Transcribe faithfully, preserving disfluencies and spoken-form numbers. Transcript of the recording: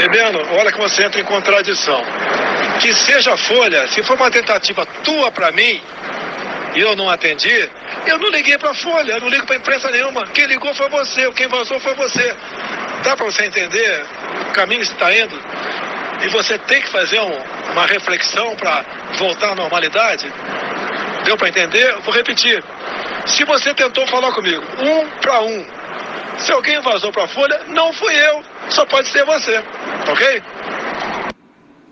percebendo? Olha que você entra em contradição. Que seja a Folha, se for uma tentativa tua para mim, e eu não atendi, eu não liguei para a Folha, eu não ligo para imprensa nenhuma. Quem ligou foi você, quem vazou foi você. Dá para você entender o caminho que você está indo? E você tem que fazer um, uma reflexão para voltar à normalidade? Deu para entender? Eu vou repetir. Se você tentou falar comigo, um para um, se alguém vazou para a Folha, não fui eu, só pode ser você, ok?